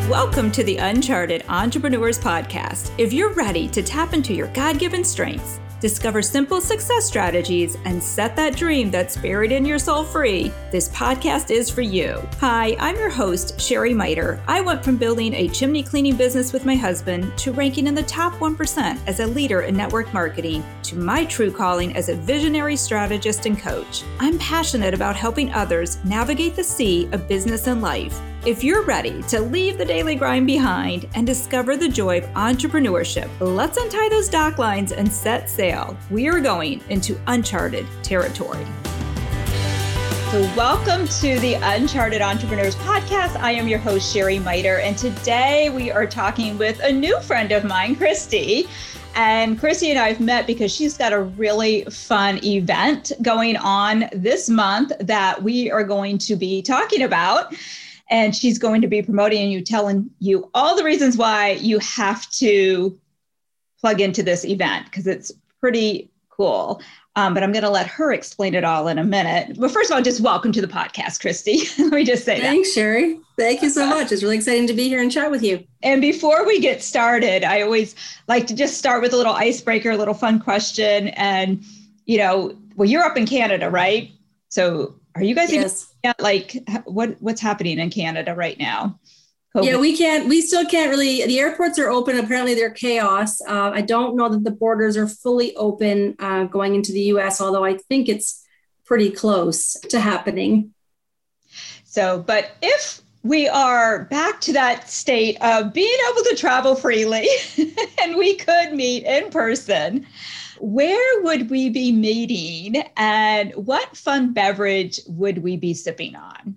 Welcome to the Uncharted Entrepreneurs Podcast. If you're ready to tap into your God-given strengths, discover simple success strategies, and set that dream that's buried in your soul free, this podcast is for you. Hi, I'm your host, Sherry Miter. I went from building a chimney cleaning business with my husband to ranking in the top 1% as a leader in network marketing to my true calling as a visionary strategist and coach. I'm passionate about helping others navigate the sea of business and life. If you're ready to leave the daily grind behind and discover the joy of entrepreneurship, let's untie those dock lines and set sail. We are going into uncharted territory. So welcome to the Uncharted Entrepreneurs Podcast. I am your host, Sherry Miter, and today we are talking with a new friend of mine, Christy. And Christy and I have met because she's got a really fun event going on this month that we are going to be talking about. And she's going to be promoting you, telling you all the reasons why you have to plug into this event because it's pretty cool. But I'm going to let her explain it all in a minute. But first of all, just welcome to the podcast, Christy. Let me just say that. Thanks, Sherry. Thank you so much. It's really exciting to be here and chat with you. And before we get started, I always like to just start with a little icebreaker, a little fun question. And, well, you're up in Canada, right? So are you guys what's happening in Canada right now? COVID. Yeah, we still can't really, the airports are open. Apparently they're chaos. I don't know that the borders are fully open going into the US, although I think it's pretty close to happening. So, but if we are back to that state of being able to travel freely and we could meet in person, where would we be meeting and what fun beverage would we be sipping on?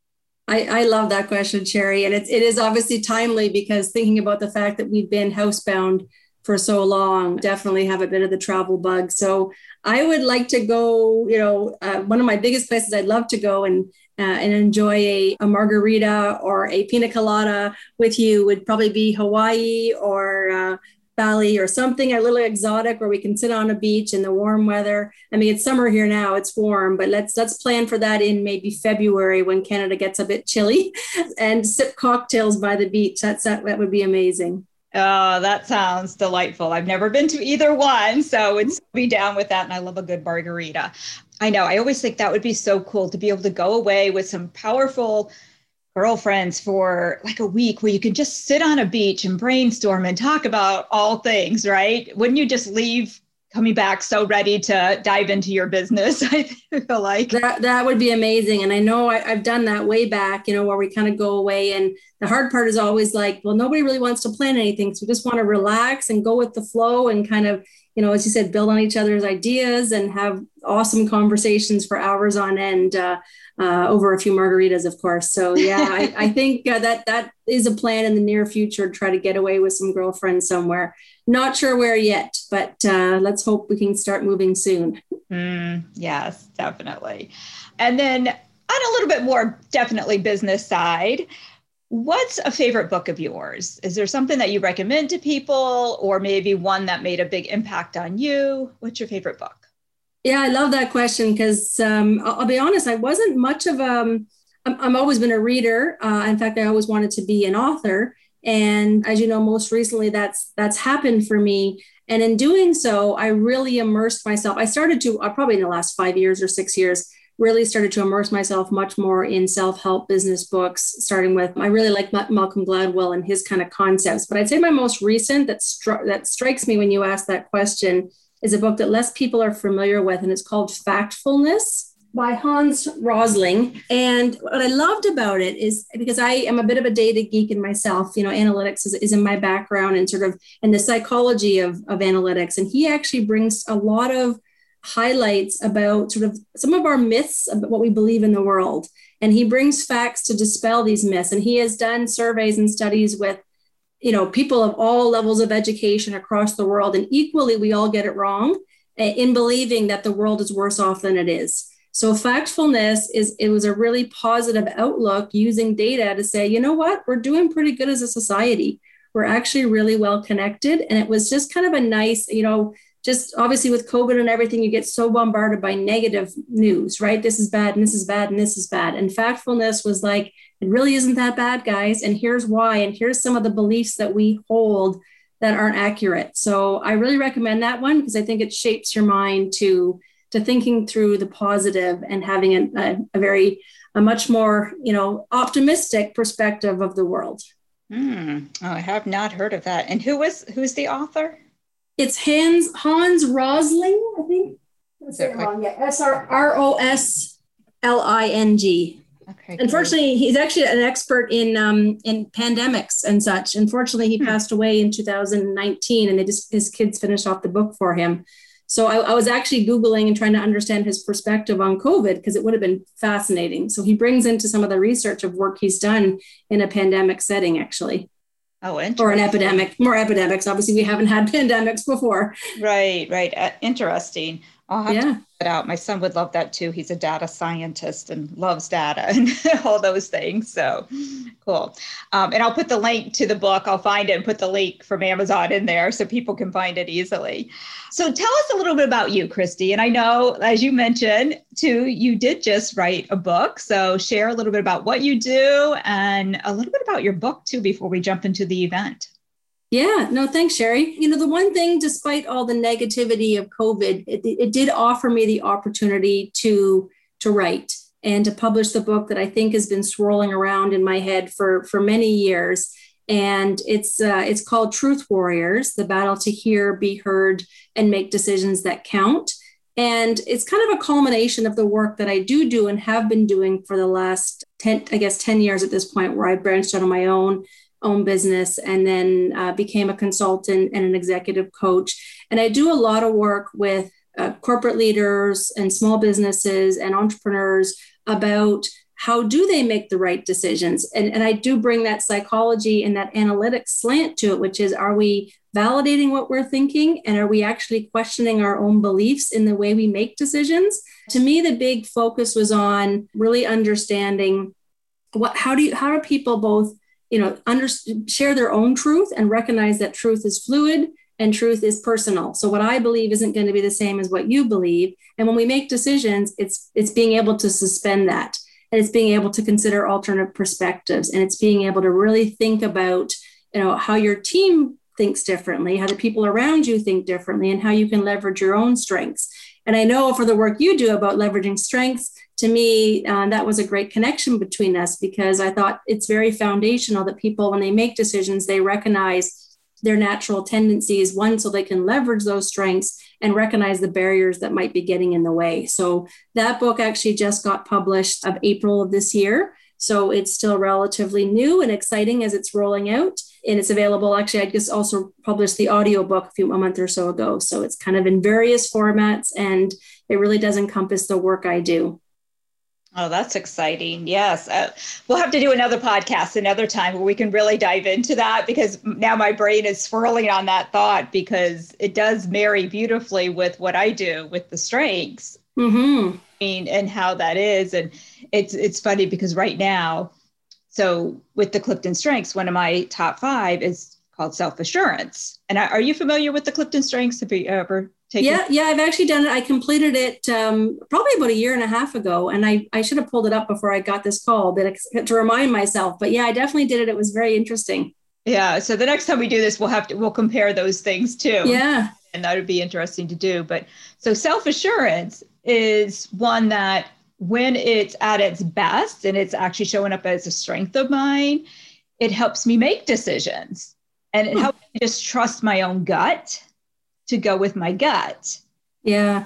I love that question, Sherry. And it is obviously timely because thinking about the fact that we've been housebound for so long, definitely have a bit of the travel bug. So I would like to go, one of my biggest places I'd love to go and enjoy a margarita or a pina colada with you would probably be Hawaii or Bali or something a little exotic where we can sit on a beach in the warm weather. I mean, it's summer here now, it's warm, but let's plan for that in maybe February when Canada gets a bit chilly and sip cocktails by the beach. That would be amazing. Oh, that sounds delightful. I've never been to either one, so it's be down with that. And I love a good margarita. I know. I always think that would be so cool to be able to go away with some powerful girlfriends for like a week where you can just sit on a beach and brainstorm and talk about all things, right? Wouldn't you just leave coming back so ready to dive into your business? I feel like that would be amazing. And I know I've done that way back, where we kind of go away. And the hard part is always like, well, nobody really wants to plan anything. So we just want to relax and go with the flow and kind of, as you said, build on each other's ideas and have awesome conversations for hours on end. Over a few margaritas, of course. So yeah, I think that is a plan in the near future to try to get away with some girlfriends somewhere. Not sure where yet, but let's hope we can start moving soon. Yes, definitely. And then on a little bit more definitely business side, what's a favorite book of yours? Is there something that you recommend to people or maybe one that made a big impact on you? What's your favorite book? Yeah, I love that question because I'll be honest, I wasn't much of I've always been a reader. In fact, I always wanted to be an author. And as you know, most recently that's happened for me. And in doing so, I really immersed myself. I started to, probably in the last 5 years or 6 years, really started to immerse myself much more in self-help business books, starting with, I really like Malcolm Gladwell and his kind of concepts. But I'd say my most recent that strikes me when you ask that question is a book that less people are familiar with, and it's called Factfulness by Hans Rosling. And what I loved about it is because I am a bit of a data geek in myself, analytics is in my background and the psychology of analytics. And he actually brings a lot of highlights about sort of some of our myths about what we believe in the world. And he brings facts to dispel these myths. And he has done surveys and studies with people of all levels of education across the world. And equally, we all get it wrong in believing that the world is worse off than it is. So Factfulness it was a really positive outlook using data to say, you know what, we're doing pretty good as a society. We're actually really well connected. And it was just kind of a nice, just obviously with COVID and everything, you get so bombarded by negative news, right? This is bad, and this is bad, and this is bad. And Factfulness was like, it really isn't that bad, guys. And here's why. And here's some of the beliefs that we hold that aren't accurate. So I really recommend that one because I think it shapes your mind to thinking through the positive and having a much more, optimistic perspective of the world. Oh, I have not heard of that. And who's the author? It's Hans Rosling, I think. Let's say it wrong. Yeah, Rosling. Okay. Unfortunately, he's actually an expert in pandemics and such. Unfortunately, he passed away in 2019, and his kids finished off the book for him. So I was actually Googling and trying to understand his perspective on COVID because it would have been fascinating. So he brings into some of the research of work he's done in a pandemic setting, actually. Oh, interesting. Or an epidemic, more epidemics. Obviously, we haven't had pandemics before. Right. Interesting. I'll have to check that out. My son would love that too. He's a data scientist and loves data and all those things. So cool. And I'll put the link to the book. I'll find it and put the link from Amazon in there so people can find it easily. So tell us a little bit about you, Christy. And I know, as you mentioned too, you did just write a book. So share a little bit about what you do and a little bit about your book too, before we jump into the event. Yeah, no, thanks, Sherry. The one thing, despite all the negativity of COVID, it did offer me the opportunity to write and to publish the book that I think has been swirling around in my head for many years. And it's called Truth Warriors, The Battle to Hear, Be Heard, and Make Decisions That Count. And it's kind of a culmination of the work that I do and have been doing for the last 10 years at this point, where I branched out on my own business and then became a consultant and an executive coach. And I do a lot of work with corporate leaders and small businesses and entrepreneurs about how do they make the right decisions. And I do bring that psychology and that analytics slant to it, which is, are we validating what we're thinking? And are we actually questioning our own beliefs in the way we make decisions? To me, the big focus was on really understanding how do people both share their own truth and recognize that truth is fluid and truth is personal. So what I believe isn't going to be the same as what you believe. And when we make decisions, it's being able to suspend that. And it's being able to consider alternate perspectives. And it's being able to really think about, how your team thinks differently, how the people around you think differently, and how you can leverage your own strengths. And I know for the work you do about leveraging strengths, to me, that was a great connection between us, because I thought it's very foundational that people, when they make decisions, they recognize their natural tendencies, one, so they can leverage those strengths and recognize the barriers that might be getting in the way. So that book actually just got published of April of this year. So it's still relatively new and exciting as it's rolling out. And it's available. Actually, I just also published the audiobook a month or so ago. So it's kind of in various formats, and it really does encompass the work I do. Oh, that's exciting. Yes. We'll have to do another podcast another time where we can really dive into that, because now my brain is swirling on that thought, because it does marry beautifully with what I do with the strengths. Mm-hmm. And how that is. And it's funny because right now, so with the Clifton Strengths, one of my top 5 is called Self-Assurance. And are you familiar with the Clifton Strengths? Have you ever taken it? Yeah, I've actually done it. I completed it probably about a year and a half ago. And I should have pulled it up before I got this call, but to remind myself. But yeah, I definitely did it. It was very interesting. Yeah. So the next time we do this, we'll compare those things too. Yeah. And that would be interesting to do. But so Self-Assurance is one that, when it's at its best and it's actually showing up as a strength of mine, it helps me make decisions, and it helps me just trust my own gut to go with my gut. Yeah.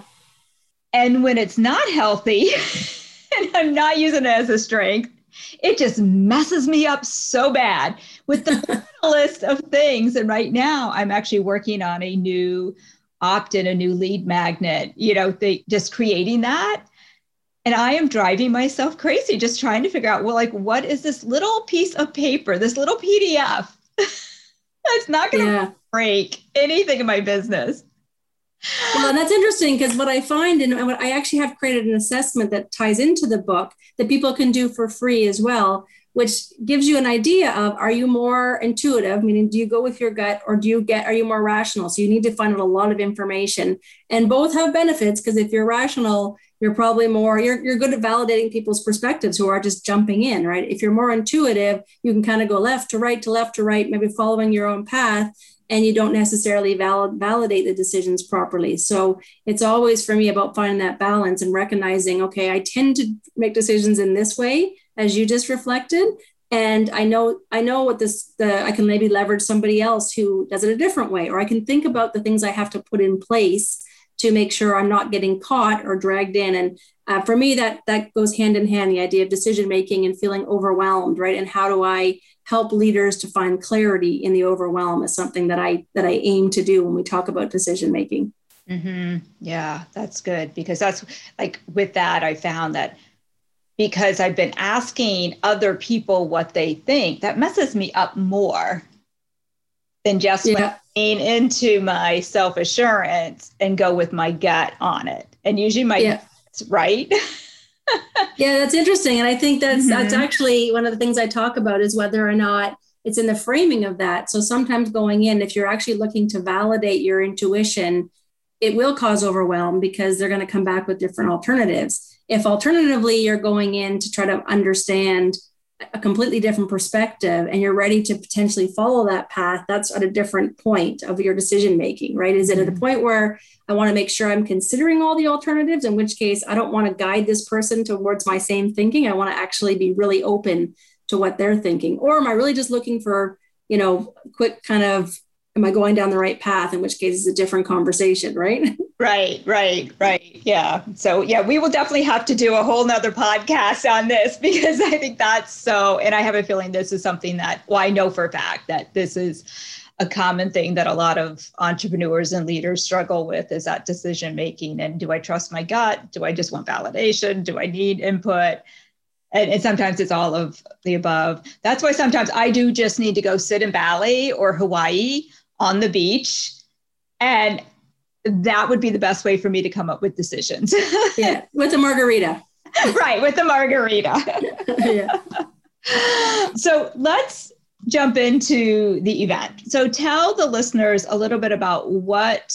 And when it's not healthy and I'm not using it as a strength, it just messes me up so bad with the list of things. And right now I'm actually working on a new opt-in, a new lead magnet, just creating that. And I am driving myself crazy, just trying to figure out, what is this little piece of paper, this little PDF that's not going to break anything in my business? Well, and that's interesting because what I find, and what I actually have created an assessment that ties into the book that people can do for free as well, which gives you an idea of, are you more intuitive, meaning do you go with your gut, or are you more rational? So you need to find out a lot of information, and both have benefits, because if you're rational, you're probably you're good at validating people's perspectives who are just jumping in, right? If you're more intuitive, you can kind of go left to right, maybe following your own path, and you don't necessarily validate the decisions properly. So it's always, for me, about finding that balance and recognizing, okay, I tend to make decisions in this way, as you just reflected. And I know what I can maybe leverage somebody else who does it a different way, or I can think about the things I have to put in place to make sure I'm not getting caught or dragged in. And for me, that goes hand in hand, the idea of decision-making and feeling overwhelmed, right? And how do I help leaders to find clarity in the overwhelm is something that I aim to do when we talk about decision-making. Mm-hmm. Yeah, that's good, because that's like, with that, I found that because I've been asking other people what they think, that messes me up more than just lean into my self-assurance and go with my gut on it. And usually my gut's right. Yeah, that's interesting. And I think that's actually one of the things I talk about, is whether or not it's in the framing of that. So sometimes going in, if you're actually looking to validate your intuition, it will cause overwhelm, because they're going to come back with different alternatives. If alternatively, you're going in to try to understand a completely different perspective and you're ready to potentially follow that path, that's at a different point of your decision making, right? Is it at a point where I want to make sure I'm considering all the alternatives, in which case I don't want to guide this person towards my same thinking. I want to actually be really open to what they're thinking. Or am I really just looking for, quick kind of, am I going down the right path? In which case it's a different conversation, right? Right. Yeah. So we will definitely have to do a whole nother podcast on this, because I think that's so, and I have a feeling this is something that, I know for a fact that this is a common thing that a lot of entrepreneurs and leaders struggle with, is that decision making. And do I trust my gut? Do I just want validation? Do I need input? And sometimes it's all of the above. That's why sometimes I do just need to go sit in Bali or Hawaii on the beach, and that would be the best way for me to come up with decisions. Yeah, with a margarita. Right, with the margarita. Yeah. So let's jump into the event. So tell the listeners a little bit about what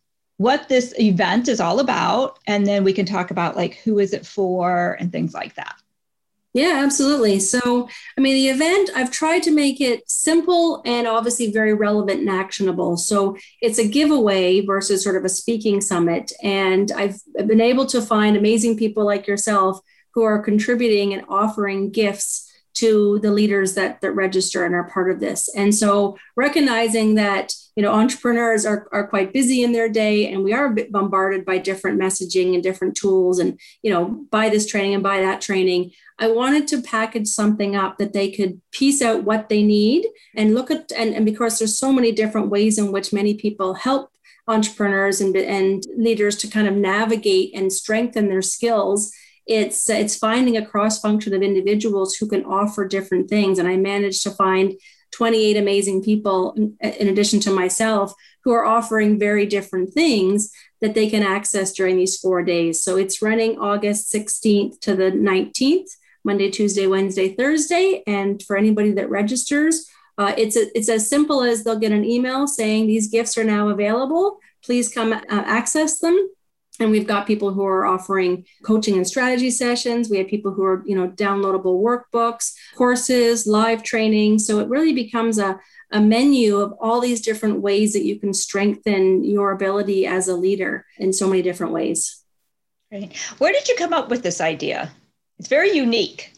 this event is all about, and then we can talk about like who is it for and things like that. Yeah, absolutely. So, the event, I've tried to make it simple and obviously very relevant and actionable. So it's a giveaway versus sort of a speaking summit. And I've been able to find amazing people like yourself who are contributing and offering gifts to the leaders that register and are part of this. And so recognizing that, entrepreneurs are quite busy in their day, and we are a bit bombarded by different messaging and different tools and, buy this training and buy that training. I wanted to package something up that they could piece out what they need and look at, and because there's so many different ways in which many people help entrepreneurs and leaders to kind of navigate and strengthen their skills. It's finding a cross function of individuals who can offer different things. And I managed to find 28 amazing people, in addition to myself, who are offering very different things that they can access during these 4 days. So it's running August 16th to the 19th, Monday, Tuesday, Wednesday, Thursday. And for anybody that registers, it's as simple as they'll get an email saying these gifts are now available. Please come access them. And we've got people who are offering coaching and strategy sessions. We have people who are, downloadable workbooks, courses, live training. So it really becomes a menu of all these different ways that you can strengthen your ability as a leader in so many different ways. Right. Where did you come up with this idea? It's very unique.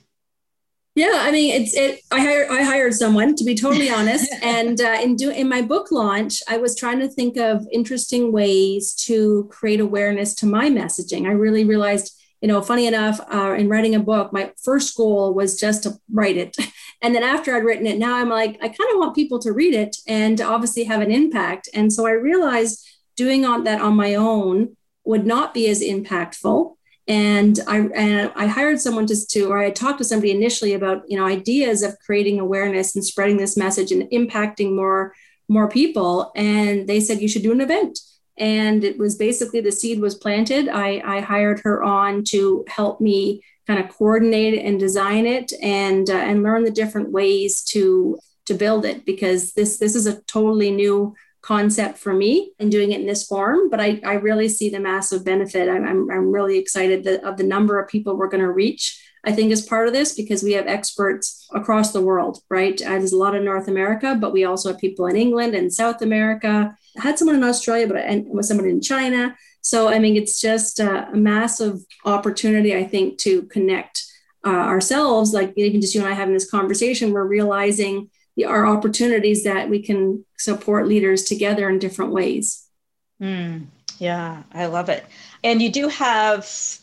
Yeah, I hired someone, to be totally honest. And in my book launch, I was trying to think of interesting ways to create awareness to my messaging. I really realized, funny enough, in writing a book, my first goal was just to write it. And then after I'd written it, now I'm like, I kind of want people to read it and obviously have an impact. And so I realized doing that on my own would not be as impactful. And I hired someone or I talked to somebody initially about, ideas of creating awareness and spreading this message and impacting more people. And they said, you should do an event. And it was basically the seed was planted. I hired her on to help me kind of coordinate it and design it and learn the different ways to build it, because this is a totally new concept for me and doing it in this form. But I really see the massive benefit. I'm really excited of the number of people we're going to reach, I think, as part of this, because we have experts across the world, right? There's a lot in North America, but we also have people in England and South America. I had someone in Australia, and was someone in China. So, I mean, it's just a massive opportunity, I think, to connect ourselves. Like even just you and I having this conversation, we're realizing our opportunities that we can support leaders together in different ways. Yeah, I love it. And you do have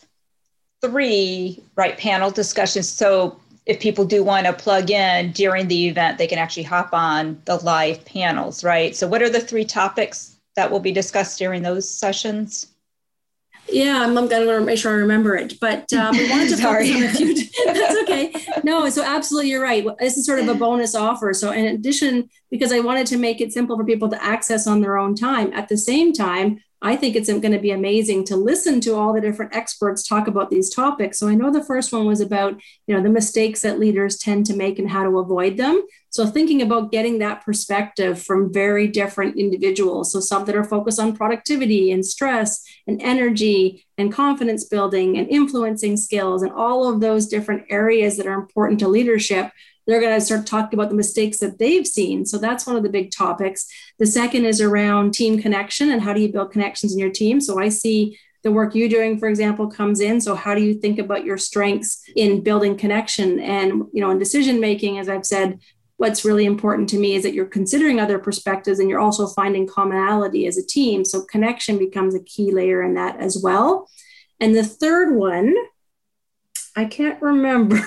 3, right, panel discussions. So if people do want to plug in during the event, they can actually hop on the live panels, right? So what are the 3 topics that will be discussed during those sessions? Yeah, I'm going to make sure I remember it, but we wanted to focus on a few. That's okay. No, so absolutely, you're right. This is sort of a bonus offer. So in addition, because I wanted to make it simple for people to access on their own time, at the same time, I think it's going to be amazing to listen to all the different experts talk about these topics. So I know the first one was about, the mistakes that leaders tend to make and how to avoid them. So thinking about getting that perspective from very different individuals. So some that are focused on productivity and stress and energy and confidence building and influencing skills and all of those different areas that are important to leadership. They're going to start talking about the mistakes that they've seen. So that's one of the big topics. The second is around team connection and how do you build connections in your team. So I see the work you're doing, for example, comes in. So how do you think about your strengths in building connection? And, in decision making, as I've said, what's really important to me is that you're considering other perspectives and you're also finding commonality as a team. So connection becomes a key layer in that as well. And the third one, I can't remember.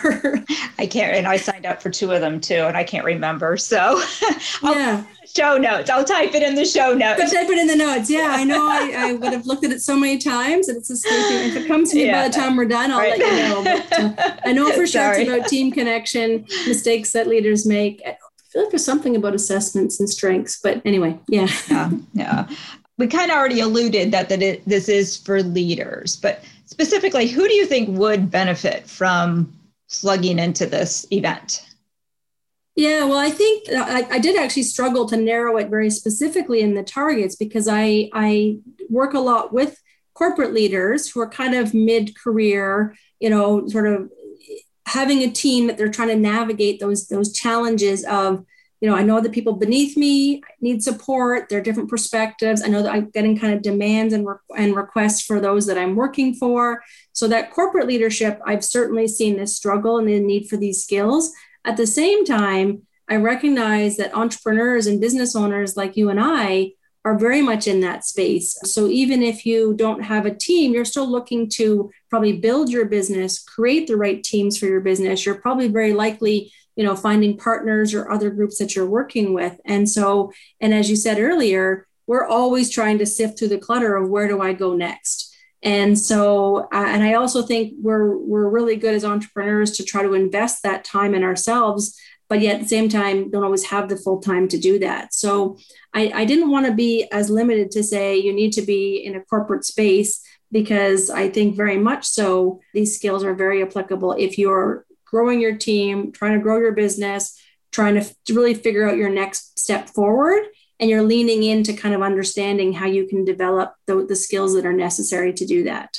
And I signed up for 2 of them too, and I can't remember. So yeah. Show notes. I'll type it in the show notes. But type it in the notes. Yeah, I know. I would have looked at it so many times, and it's escaping. If it comes to me by the time we're done, I'll let you know. But, I know for sure it's about team connection, mistakes that leaders make. I feel like there's something about assessments and strengths, but anyway, yeah. Yeah. We kind of already alluded that this is for leaders, but specifically, who do you think would benefit from slugging into this event? Yeah, well, I think I did actually struggle to narrow it very specifically in the targets, because I work a lot with corporate leaders who are kind of mid-career, sort of having a team that they're trying to navigate those challenges of, I know that people beneath me need support. There are different perspectives. I know that I'm getting kind of demands and requests for those that I'm working for. So that corporate leadership, I've certainly seen this struggle and the need for these skills. At the same time, I recognize that entrepreneurs and business owners like you and I are very much in that space. So even if you don't have a team, you're still looking to probably build your business, create the right teams for your business. You're probably very likely finding partners or other groups that you're working with. And as you said earlier, we're always trying to sift through the clutter of where do I go next? And so, and I also think we're really good as entrepreneurs to try to invest that time in ourselves, but yet at the same time, don't always have the full time to do that. So I didn't want to be as limited to say you need to be in a corporate space, because I think very much so these skills are very applicable if you're growing your team, trying to grow your business, trying to really figure out your next step forward. And you're leaning into kind of understanding how you can develop the skills that are necessary to do that.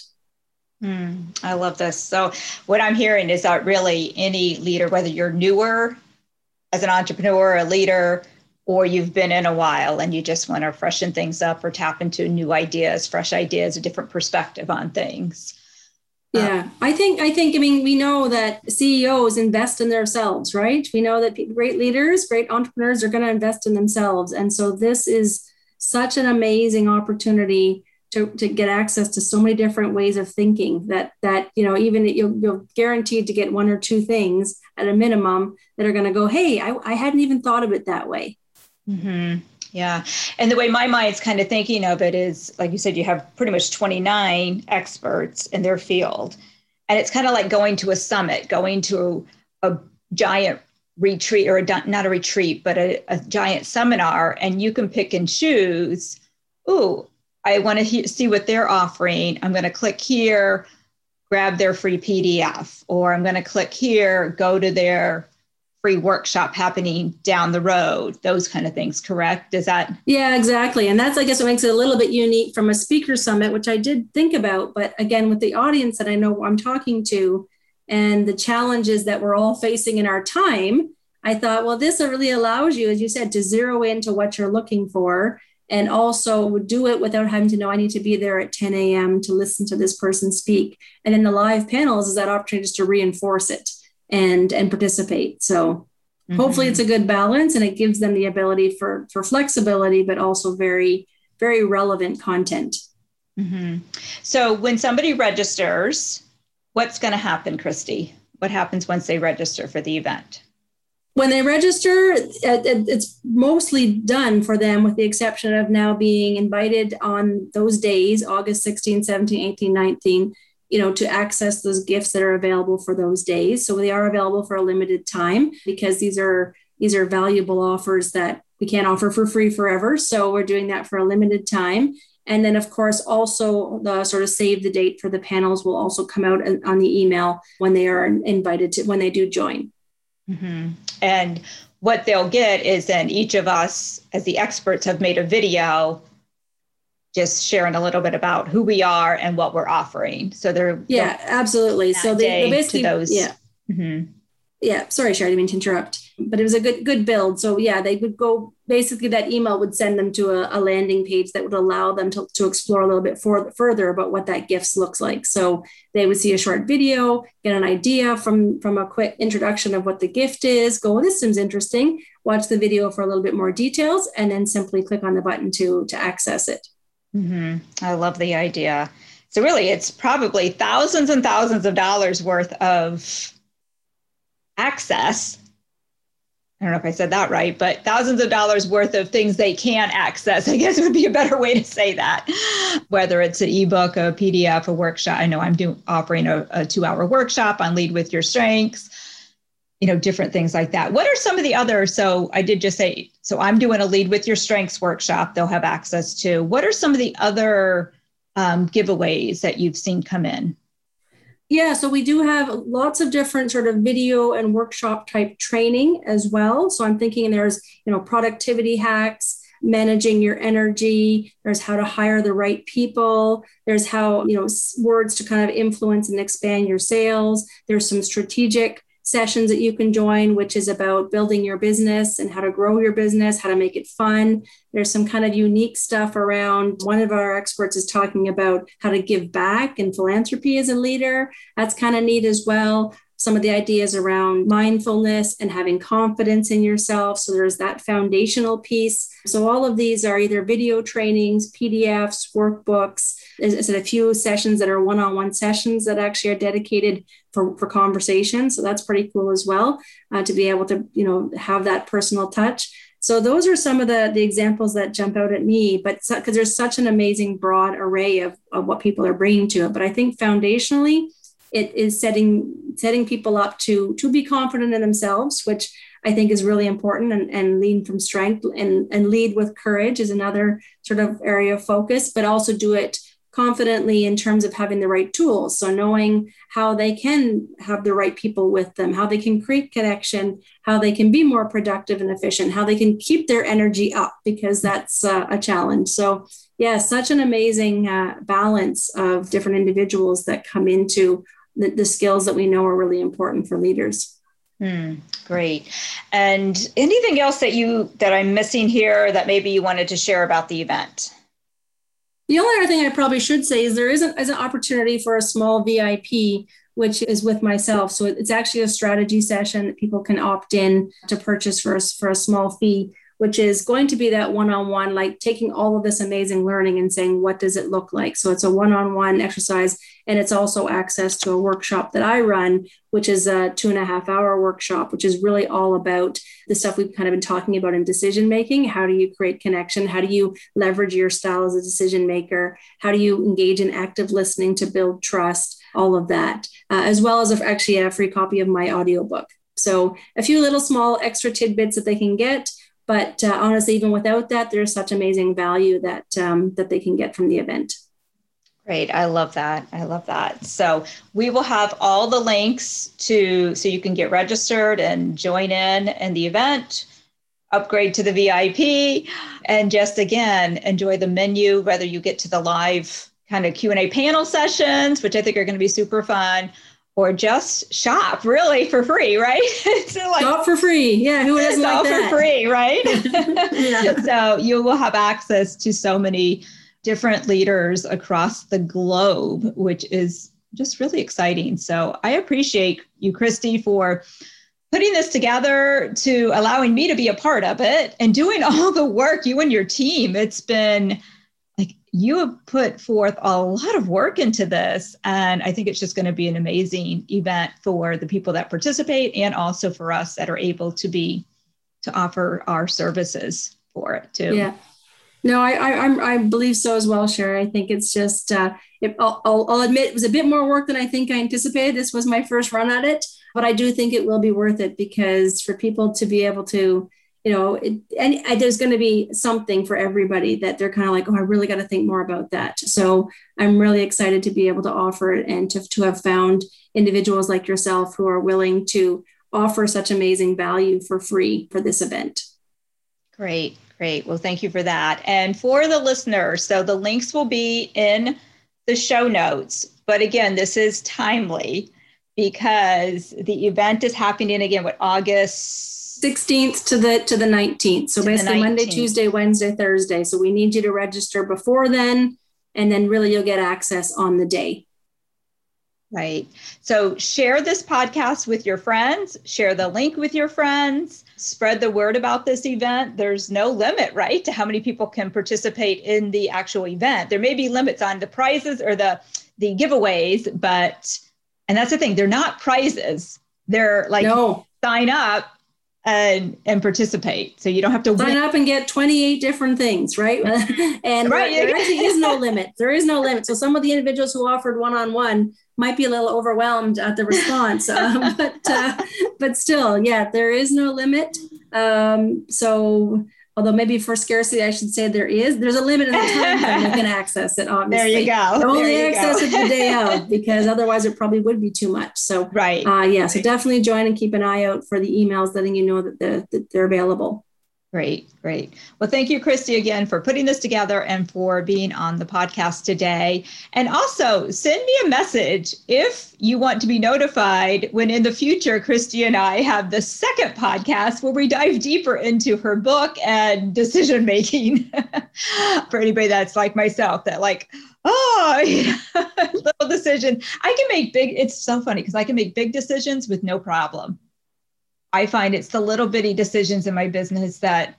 I love this. So what I'm hearing is that really any leader, whether you're newer as an entrepreneur, a leader, or you've been in a while and you just want to freshen things up or tap into new ideas, fresh ideas, a different perspective on things. Yeah, I think, we know that CEOs invest in themselves, right? We know that great leaders, great entrepreneurs are going to invest in themselves. And so this is such an amazing opportunity to get access to so many different ways of thinking that even you're guaranteed to get 1 or 2 things at a minimum that are going to go, hey, I hadn't even thought of it that way. Mm-hmm. Yeah. And the way my mind's kind of thinking of it is, like you said, you have pretty much 29 experts in their field. And it's kind of like going to a summit, going to a giant retreat, or not a retreat, but a giant seminar. And you can pick and choose, I want to see what they're offering. I'm going to click here, grab their free PDF, or I'm going to click here, go to their free workshop happening down the road, those kind of things, correct? Is that? Yeah, exactly. And that's, I guess, what makes it a little bit unique from a speaker summit, which I did think about. But again, with the audience that I know I'm talking to and the challenges that we're all facing in our time, I thought, well, this really allows you, as you said, to zero into what you're looking for and also do it without having to know I need to be there at 10 a.m. to listen to this person speak. And in the live panels is that opportunity just to reinforce it and participate. So hopefully it's a good balance and it gives them the ability for flexibility, but also very, very relevant content. So when somebody registers, what's going to happen, Christy? What happens once they register for the event? When they register, it's mostly done for them with the exception of now being invited on those days, August 16, 17, 18, 19, to access those gifts that are available for those days. So they are available for a limited time because these are valuable offers that we can't offer for free forever. So we're doing that for a limited time. And then, of course, also the sort of save the date for the panels will also come out on the email when they are invited to, when they do join. And what they'll get is then each of us as the experts have made a video just sharing a little bit about who we are and what we're offering. So they're absolutely. So they basically those. Sorry, Sherry, I didn't mean to interrupt, but it was a good build. So they would go, basically that email would send them to a landing page that would allow them to explore a little bit further about what that gifts looks like. So they would see a short video, get an idea from a quick introduction of what the gift is, go, this seems interesting, watch the video for a little bit more details, and then simply click on the button to access it. I love the idea. So really, it's probably thousands and thousands of dollars worth of access. I don't know if I said that right, but thousands of dollars worth of things they can access, I guess would be a better way to say that. Whether it's an ebook, a PDF, a workshop. I know I'm offering a 2-hour workshop on Lead with Your Strengths, different things like that. What are some of the other, so I did just say, so I'm doing a Lead with Your Strengths workshop they'll have access to. What are some of the other giveaways that you've seen come in? Yeah, so we do have lots of different sort of video and workshop type training as well. So I'm thinking there's, productivity hacks, managing your energy. There's how to hire the right people. There's how, words to kind of influence and expand your sales. There's some strategic sessions that you can join, which is about building your business and how to grow your business, how to make it fun. There's some kind of unique stuff around. One of our experts is talking about how to give back and philanthropy as a leader. That's kind of neat as well. Some of the ideas around mindfulness and having confidence in yourself. So there's that foundational piece. So all of these are either video trainings, PDFs, workbooks. There's a few sessions that are one-on-one sessions that actually are dedicated for conversation. So that's pretty cool as well, to be able to, have that personal touch. So those are some of the examples that jump out at me, but because there's such an amazing broad array of what people are bringing to it. But I think foundationally, it is setting people up to be confident in themselves, which I think is really important, and lead from strength and lead with courage is another sort of area of focus, but also do it confidently in terms of having the right tools. So knowing how they can have the right people with them, how they can create connection, how they can be more productive and efficient, how they can keep their energy up, because that's a challenge. So such an amazing balance of different individuals that come into the skills that we know are really important for leaders. Great. And anything else that I'm missing here that maybe you wanted to share about the event? The only other thing I probably should say is there is an opportunity for a small VIP, which is with myself. So it's actually a strategy session that people can opt in to purchase for a small fee, which is going to be that one-on-one, like taking all of this amazing learning and saying, what does it look like? So it's a one-on-one exercise. And it's also access to a workshop that I run, which is a 2.5-hour workshop, which is really all about the stuff we've kind of been talking about in decision-making. How do you create connection? How do you leverage your style as a decision maker? How do you engage in active listening to build trust? All of that, as well as actually a free copy of my audiobook. So a few little small extra tidbits that they can get. But honestly, even without that, there's such amazing value that that they can get from the event. Great. I love that. I love that. So we will have all the links so you can get registered and join in the event, upgrade to the VIP, and just, again, enjoy the menu, whether you get to the live kind of Q&A panel sessions, which I think are going to be super fun, or just shop really for free, right? So shop for free. Yeah. Who doesn't like that? Shop for free, right? Yeah. So you will have access to so many different leaders across the globe, which is just really exciting. So I appreciate you, Christy, for putting this together, to allowing me to be a part of it, and doing all the work, you and your team. It's been like, you have put forth a lot of work into this. And I think it's just going to be an amazing event for the people that participate, and also for us that are able to offer our services for it too. Yeah. No, I believe so as well, Sherry. I think it's just, I'll admit it was a bit more work than I think I anticipated. This was my first run at it, but I do think it will be worth it, because for people to be able to, there's going to be something for everybody that they're kind of like, oh, I really got to think more about that. So I'm really excited to be able to offer it, and to have found individuals like yourself who are willing to offer such amazing value for free for this event. Great. Well, thank you for that. And for the listeners, so the links will be in the show notes. But again, this is timely because the event is happening again, August 16th to the 19th. So basically Monday, Tuesday, Wednesday, Thursday. So we need you to register before then, and then really you'll get access on the day. Right. So share this podcast with your friends, share the link with your friends, spread the word about this event. There's no limit, right, to how many people can participate in the actual event. There may be limits on the prizes or the giveaways, and that's the thing, they're not prizes. They're like, sign up and participate. So you don't have to sign up and get 28 different things, right? And right, there actually is no limit. There is no limit. So some of the individuals who offered one-on-one might be a little overwhelmed at the response, but still, yeah, there is no limit. So although maybe for scarcity, I should say there's a limit in the time frame you can access it, obviously. There you go. Only access it the day of, because otherwise it probably would be too much. So right. So definitely join and keep an eye out for the emails letting you know that they're available. Great. Well, thank you, Christy, again, for putting this together and for being on the podcast today. And also send me a message if you want to be notified when in the future, Christy and I have the second podcast where we dive deeper into her book and decision-making for anybody that's like myself, that like, little decision. I can make it's so funny because I can make big decisions with no problem. I find it's the little bitty decisions in my business that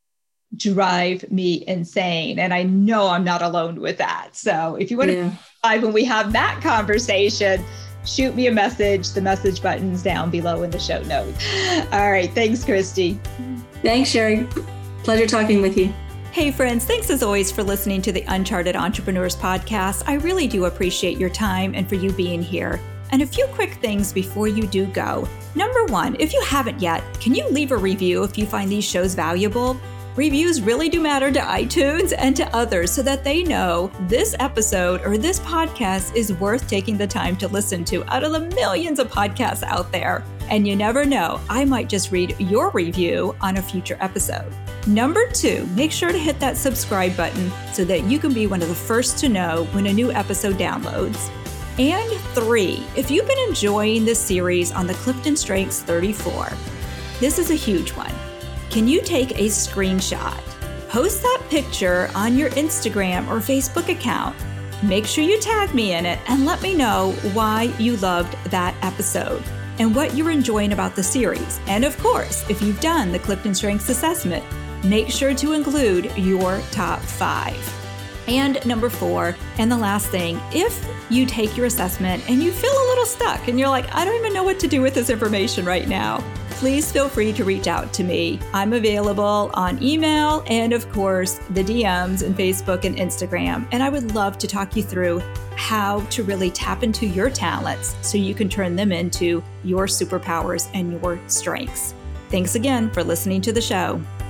drive me insane. And I know I'm not alone with that. So if you want to, when we have that conversation, shoot me a message. The message button's down below in the show notes. All right. Thanks, Christy. Thanks, Sherry. Pleasure talking with you. Hey friends, thanks as always for listening to the Uncharted Entrepreneurs podcast. I really do appreciate your time and for you being here. And a few quick things before you do go. Number one, if you haven't yet, can you leave a review if you find these shows valuable? Reviews really do matter to iTunes and to others so that they know this episode or this podcast is worth taking the time to listen to out of the millions of podcasts out there. And you never know, I might just read your review on a future episode. Number two, make sure to hit that subscribe button so that you can be one of the first to know when a new episode downloads. And three, if you've been enjoying this series on the Clifton Strengths 34, this is a huge one. Can you take a screenshot? Post that picture on your Instagram or Facebook account. Make sure you tag me in it and let me know why you loved that episode and what you're enjoying about the series. And of course, if you've done the Clifton Strengths assessment, make sure to include your top 5. And number 4, and the last thing, if you take your assessment and you feel a little stuck and you're like, I don't even know what to do with this information right now, please feel free to reach out to me. I'm available on email and, of course, the DMs and Facebook and Instagram. And I would love to talk you through how to really tap into your talents so you can turn them into your superpowers and your strengths. Thanks again for listening to the show.